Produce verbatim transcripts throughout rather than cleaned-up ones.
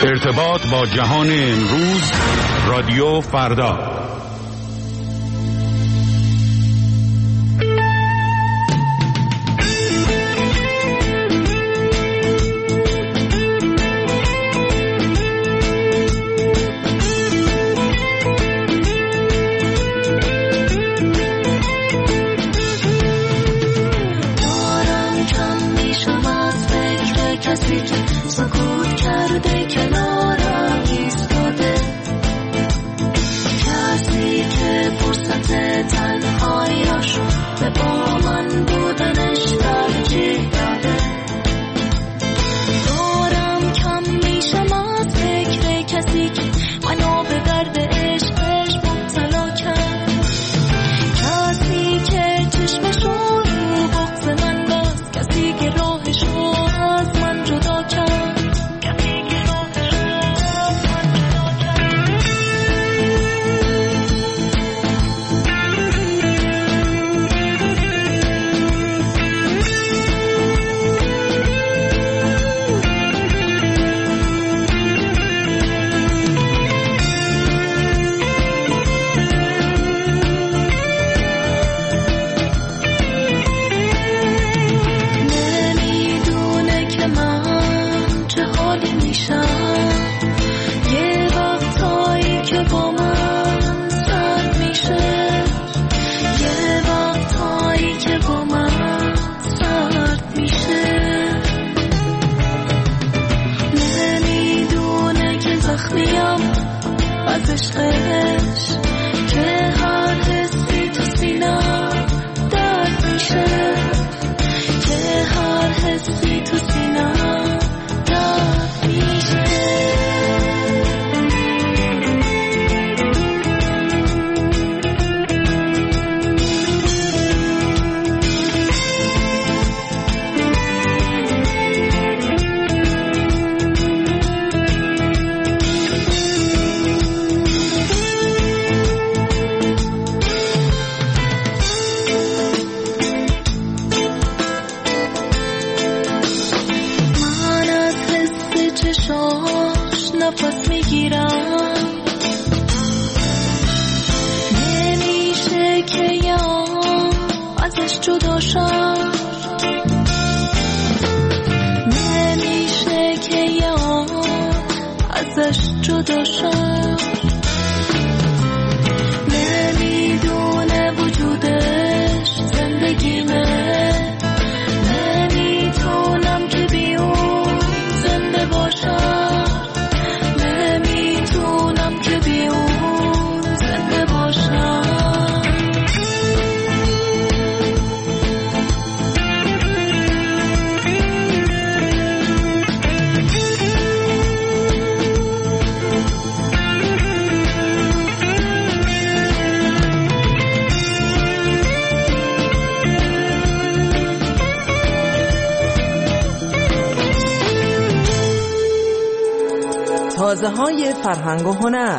ارتباط با جهان امروز، رادیو فردا. تازه‌های فرهنگ و هنر.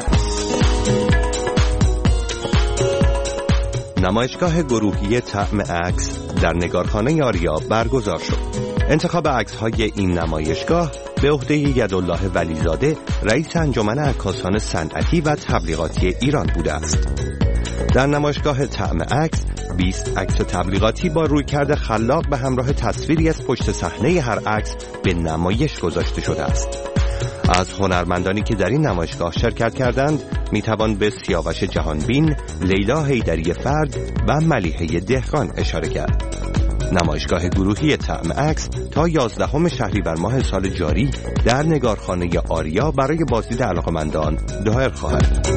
نمایشگاه گروهی طعم عکس در نگارخانه آریا برگزار شد. انتخاب عکس‌های این نمایشگاه به عهده یدالله ولیزاده، رئیس انجمن عکاسان صنعتی و تبلیغاتی ایران بوده است. در نمایشگاه طعم عکس بیست عکس تبلیغاتی با رویکرد خلاق به همراه تصویری از پشت صحنه هر عکس به نمایش گذاشته شده است. از هنرمندانی که در این نمایشگاه شرکت کردند میتوان به سیاوش جهانبین، لیلا حیدری فرد و ملیحه دهقان اشاره کرد. نمایشگاه گروهی طعم عکس تا یازدهم شهریور ماه سال جاری در نگارخانه آریا برای بازدید علاقه‌مندان دایر خواهد.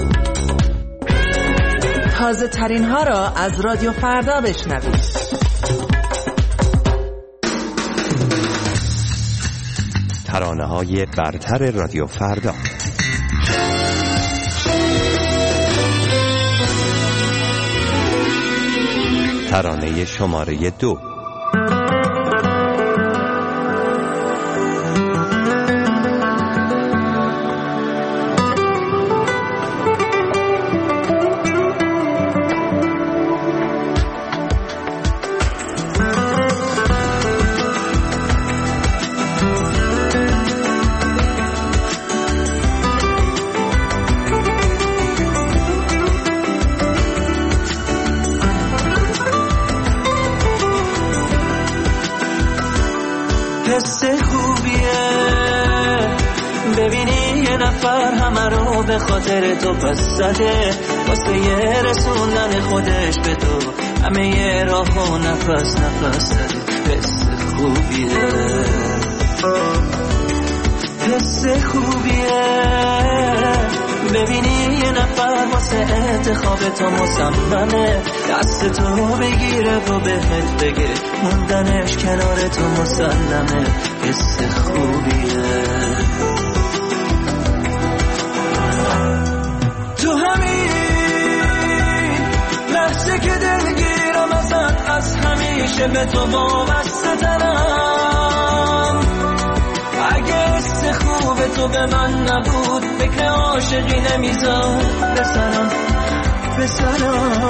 تازه ترین ها را از رادیو فردا بشنوید. ترانه‌های برتر رادیو فردا. ترانه شماره دو. نفر همه رو به خاطر تو پس زده، واسه یه رسوندن خودش به تو همه یه راه و نفس نفس زده. حس خوبیه، حس خوبیه، ببینی یه نفر واسه انتخاب تو مصممه، دست تو بگیره و بهت بگه موندنش کنار تو مسلمه. حس خوبیه، تو همین لحظه که دلگیرم ازت، از همیشه به تو وابسته ترم. اگه حس خوب تو به من نبود فکر عاشقی نمیذار بسرم بسرم.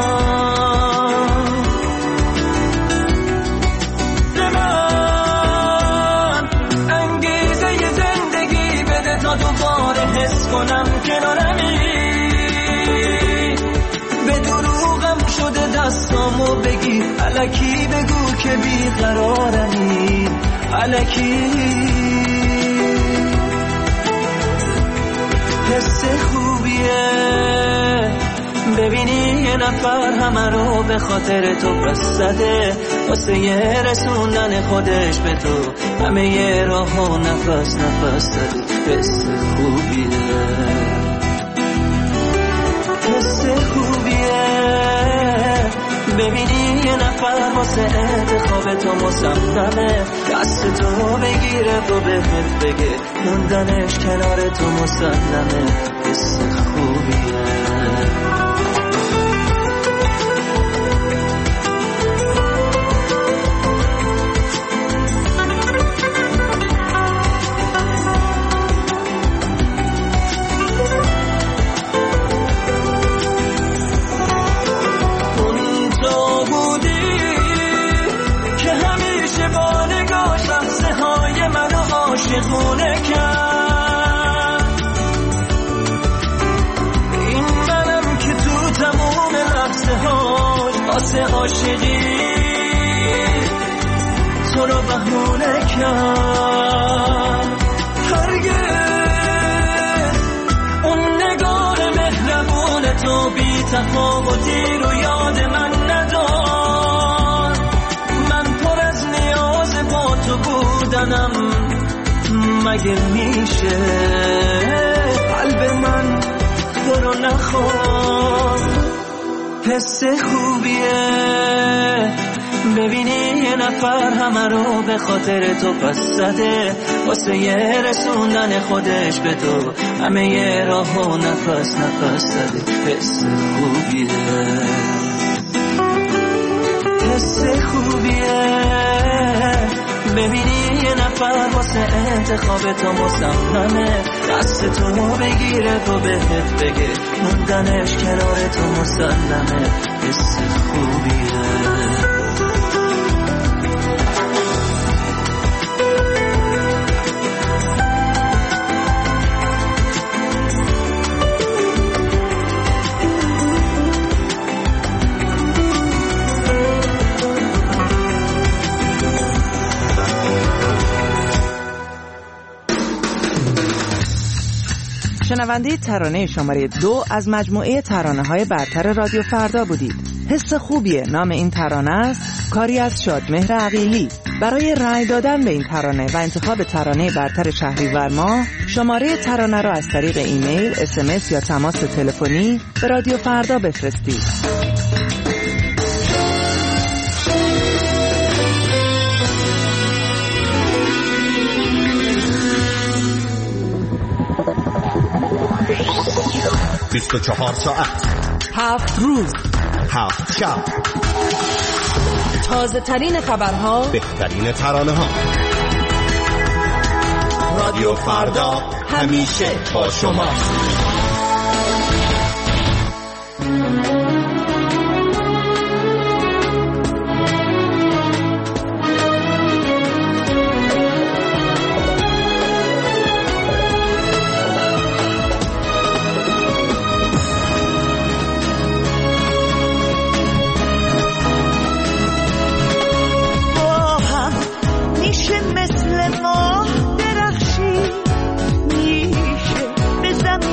به من انگیزه ی زندگی بده تا دوباره حس کنم کنارمی. به دروغم شده دستامو بگی، الکی بگو که بیقرارمی، الکی. حس خوبیه، ببینی یه نفر همه رو به خاطر تو پس زده، واسه یه رسوندن خودش به تو همه یه راه و نفس نفس زده. حس خوبیه، حس خوبیه، ببینی یه نفر واسه انتخاب تو مصممه، دست تو بگیره و بهت بگه موندنش کنار تو مسلمه. حس خوبیه. عاشقونه کرد این منم که تو تموم لحظه هاش واسه عاشقی تو رو بهونه کرد. هرگز اون نگاه مهربون تو بی تفاوتی رو یاد من ندار. من پر از نیاز با تو بودنم، مگه میشه قلب من تو رو نخواد. حس خوبیه، ببینی یه نفر همه رو به خاطر تو پس زده، واسه یه رسوندن خودش به تو همه یه راه و نفس نفس زده. حس خوبیه، حس خوبیه، ببینی یه نفر واسه انتخاب تو مصممه، دست تو بگیره و بهت بگه موندنش کنار تو مسلمه. حس خوبیه. شنونده ترانه شماره دو از مجموعه ترانه‌های برتر رادیو فردا بودید. حس خوبیه نام این ترانه است، کاری از شادمهر عقیلی. برای رأی دادن به این ترانه و انتخاب ترانه برتر شهریور ماه، شماره ترانه را از طریق ایمیل، اس ام اس یا تماس تلفنی به رادیو فردا بفرستید. بیست و چهار ساعت، هفت روز، هفت شب، تازه ترین خبرها، بهترین ترانه ها. رادیو فردا همیشه با شما. مثل ماه درخشی، میشه به زمان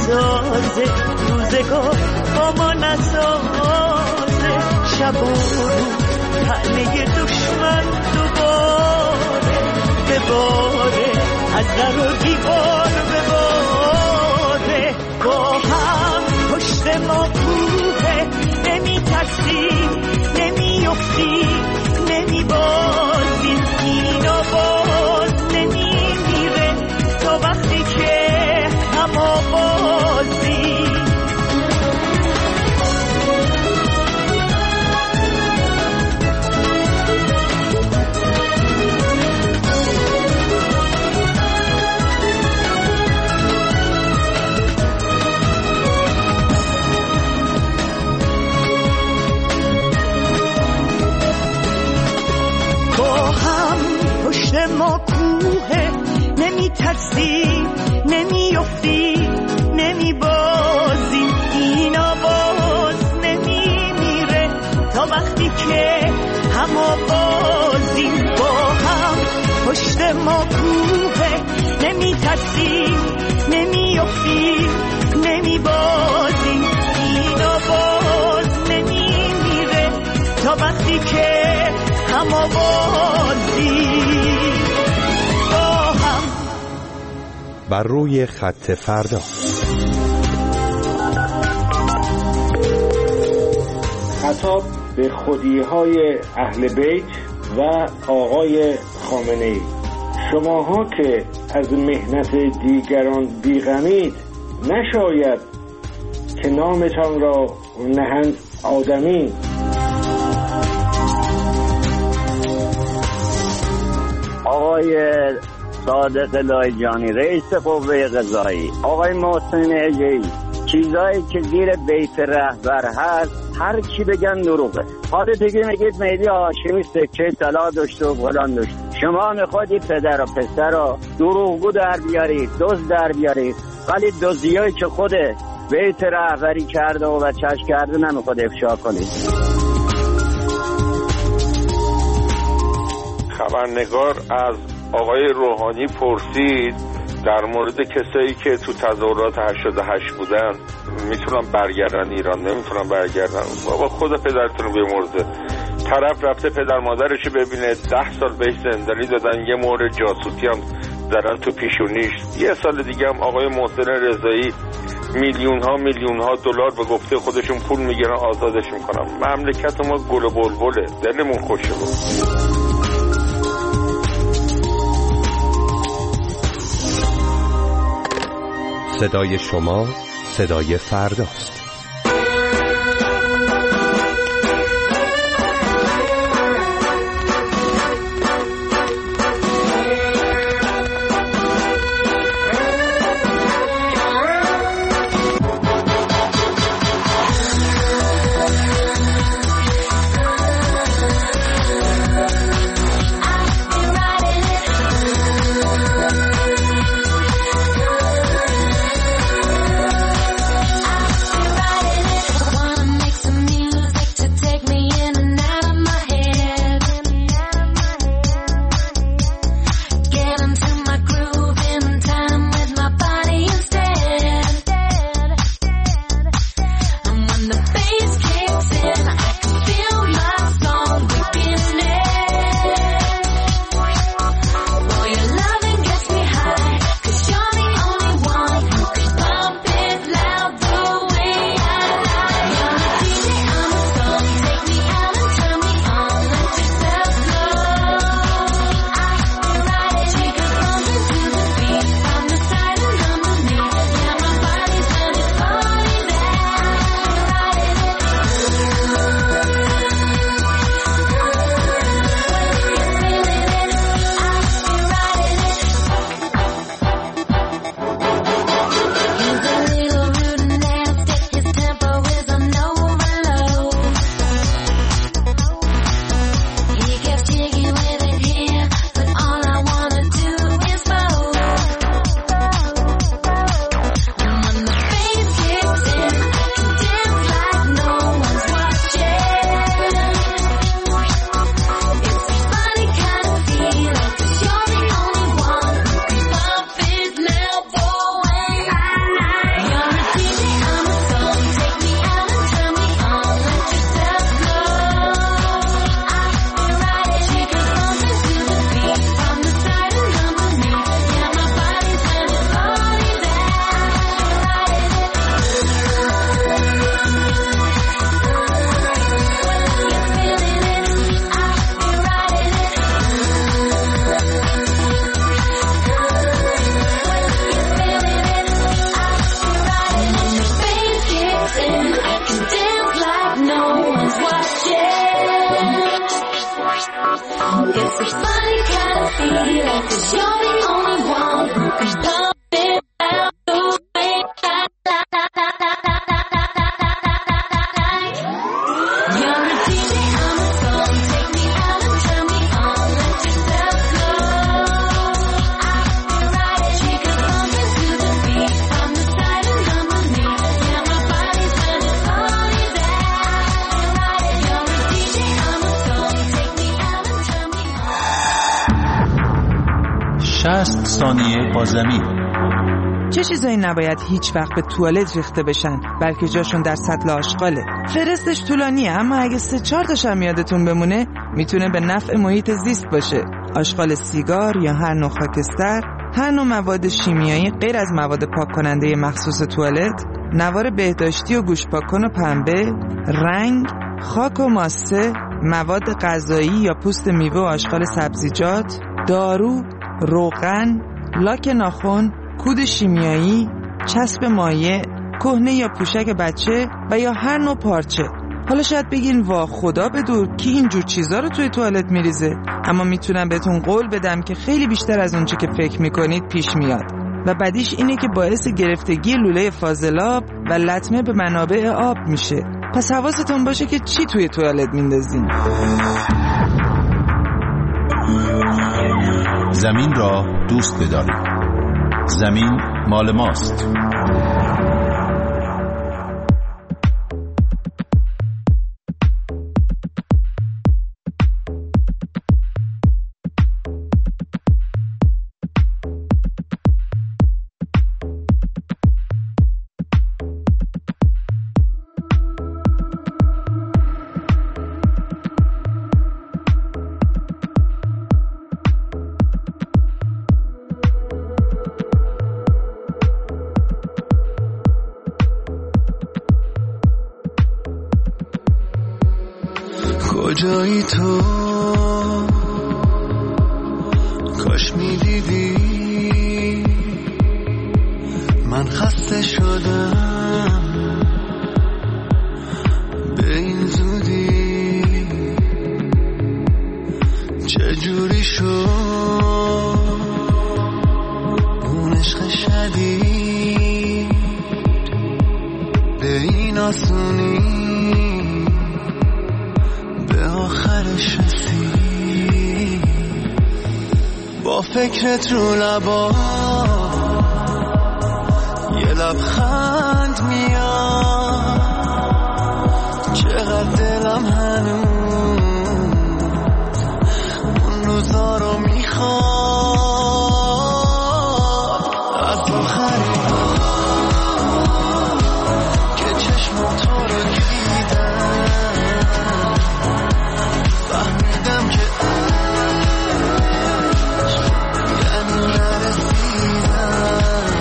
نسازه، روزگار با ما نسازه، شب و روز تنه دشمن دوباره بباره، از در و دیوار بباره. با هم پشت ما کوه، نمی ترسیم نمی افتیم نمی بازیم، این آواز نمی میره تا وقتی که هم آوازیم. ما کوه، نمی ترسیم نمی افتیم نمی بازیم، این آواز نمی میره تا وقتی که هم آوازیم. با هم پشت ما کوه، نمی ترسیم نمی افتیم نمی بازیم، این آواز نمی میره تا وقتی که هم آوازیم. بر روی خط فردا. خطاب به خودی‌های اهل بیت و آقای خامنه‌ای: شماها که از مهنت دیگران بی‌غمید، نشاید که نامتان را نهند آدمی. آقای صادق لایجانی رئیس قوه قضایی، آقای محسن اجهی، چیزایی که زیر بیت رهبر هست هر چی بگن دروغه. حالا دیگه میگید مهدی هاشمی سکه طلا داشته و فلان داشته. شما میخوادی پدر و پسر رو دروغگو در بیارید، دزد در بیارید، ولی دزدیایی که خود بیت رهبری کرده و چش کرده نمیخواد افشا کنید. خبرنگار از آقای روحانی پرسید در مورد کسایی که تو تظاهرات هشتاد و هشت بودن میتونن برگردن ایران، نمیتونن برگردن. بابا خود پدرتون رو بیامرزه. طرف رفته پدر مادرشو ببینه، ده سال بهش زندانی دادن، یه مورد جاسوسی هم زدن تو پیشونیش. یه سال دیگه هم آقای محسن رضایی میلیون ها میلیون ها دلار به گفته خودشون پول میگیرن آزادش میکنن. مملکت ما گل و بلبله، دلمون خوشه بود. صدای شما صدای فرداست. It's a funny kind of feeling, 'cause you're the only one who can pump it out the way I like. You're a D J, I'm a song. Take me out and turn me on. Let yourself go. I'll be right. She could bump into the beat from the side and underneath. Yeah, my body's when it's on you there. You're a D J, I'm a song. Take me out and turn me on. شصت ثانیه با زمین. چه چیزایی نباید هیچ وقت به توالت ریخته بشن بلکه جاشون در سطل آشغاله؟ فرستش طولانیه، اما اگه سه چهار تاش هم یادتون بمونه میتونه به نفع محیط زیست باشه. آشغال سیگار یا هر نوع خاکستر، هر نوع مواد شیمیایی غیر از مواد پاک کننده مخصوص توالت، نوار بهداشتی و گوش پاککن و پنبه، رنگ، خاک و ماسه، مواد غذایی یا پوست میوه و آشغال سبزیجات، دارو، روغن، لاک ناخن، کود شیمیایی، چسب مایع، کهنه یا پوشک بچه و یا هر نوع پارچه. حالا شاید بگین وا خدا بدور کی اینجور چیزا رو توی توالت میریزه، اما میتونم بهتون قول بدم که خیلی بیشتر از اونچه که فکر میکنید پیش میاد و بعدیش اینه که باعث گرفتگی لوله فاضلاب و لطمه به منابع آب میشه. پس حواستون باشه که چی توی توالت میندازین. زمین را دوست بدارید. زمین مال ماست. کجایی تو کاش میدیدی من خسته شدم به این زودی چجوری شد اون عشق شدید به این آسونی آخرش رسید با فکرت رو لبا یه لبخند میاد چقدر دلم هنوز اون روزا رو میخواد از آخری که چشم تو رو فهمیدم که عشق یعنی نرسیدم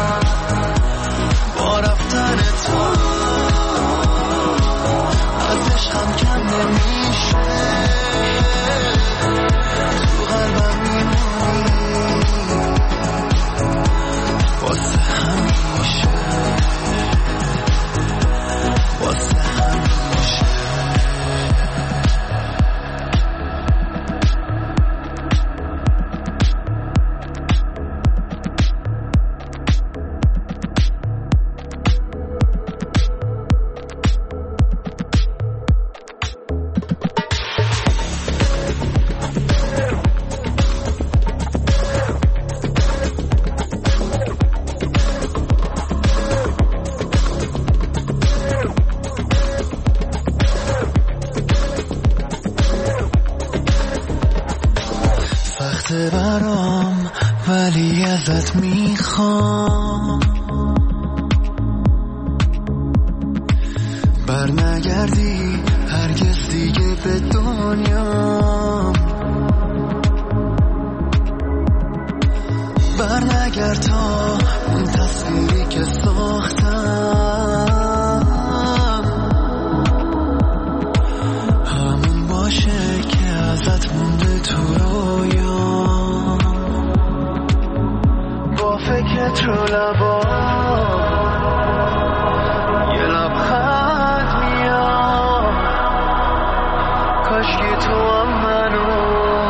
با رفتن تو از عشقم کم نمیشه تو قلبم میمونی واسه همیشه واسه همیشه. برام ولی ازت میخوام بر نگردی هرگز دیگه به دنیا بر نگرد تا اون تصویری که ساختم همون باشه که ازت مونده تو رویا با فکرت رو لبا یه لبخند میاد کاشکی تو هم منو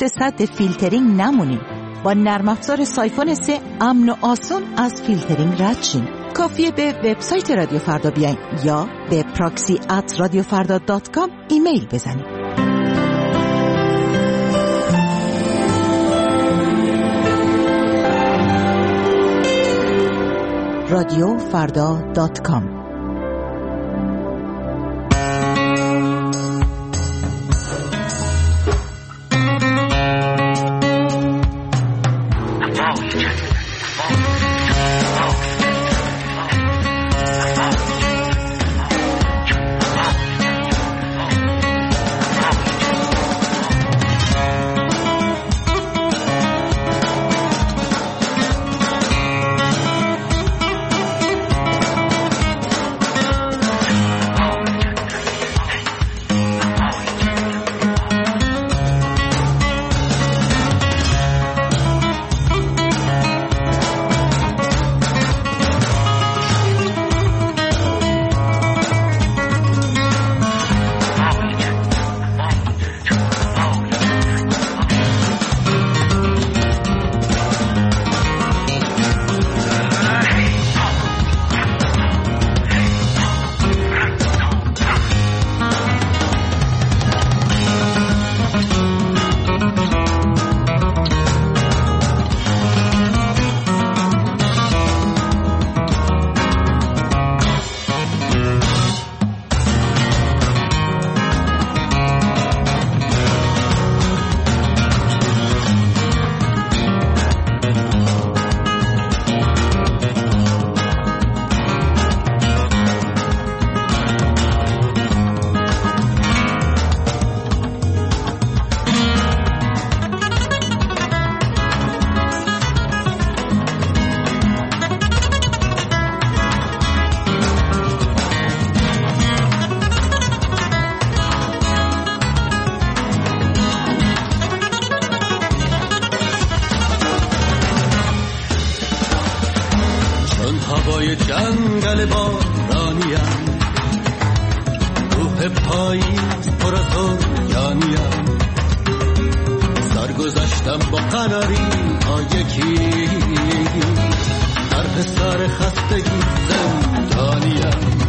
پشت سد فیلترینگ نمونین. با نرم افزار سایفون سه امن و آسون از فیلترینگ رد شین. کافیه به وبسایت رادیو فردا بیاین یا به پراکسی ات رادیو فردا دات کام ایمیل بزنید. رادیو فردا دات کام. هوای جنگل بارانیم، روح پاییز پر از رویانیم، سرگذشتم با قناری ها یکی، در حصار خستگی زندانیم.